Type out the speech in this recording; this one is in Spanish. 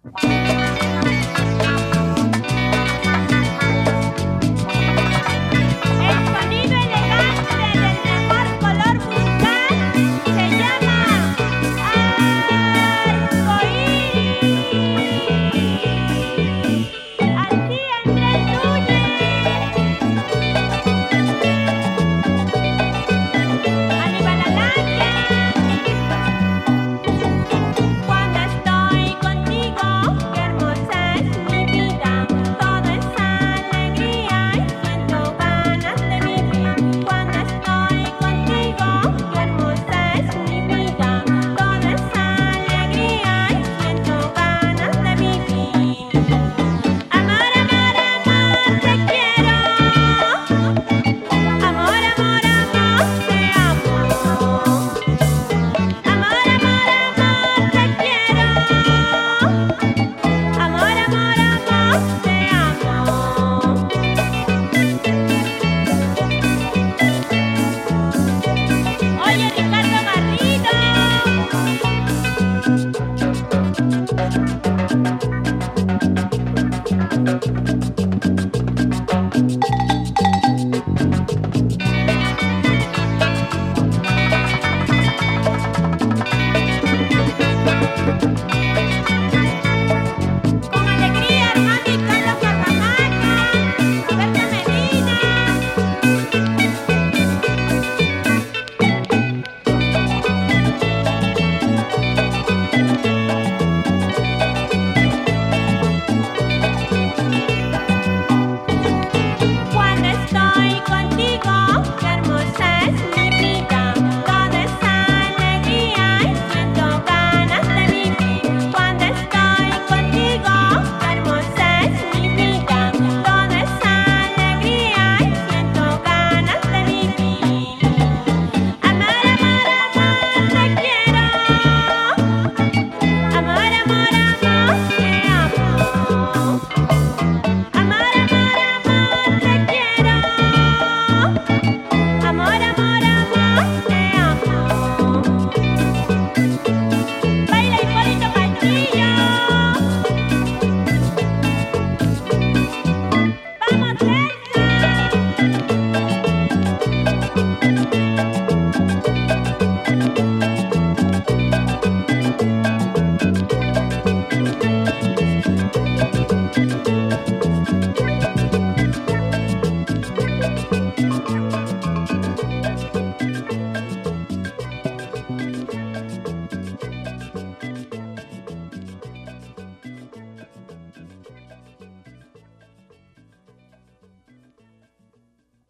sonido elegante del mejor color musical se llama arcoíris. Así Andrés Núñez. Aníbal Alaya. Cuando estoy contigo, qué hermosa es mi vida. Todo es alegría y siento ganas de vivir. Cuando estoy contigo, qué hermosa es mi vida. Todo es alegría y siento ganas de vivir. Amor, amor, amor, te quiero. Amor, amor, amor, te amo. Amor, amor, amor, te quiero. Amor, amor, amor, te amo. Oye, Ricardo Garrido. Con alegría, Armando y Carlos Carvajal, Roberto Medina. Cuando estoy contigo, qué hermosa es mi vida. Todo es alegría y siento ganas de vivir. Cuando estoy contigo, qué hermosa es mi vida. Todo es alegría y siento ganas de vivir. Amor, amor, amor, te quiero. Amor, amor, amor,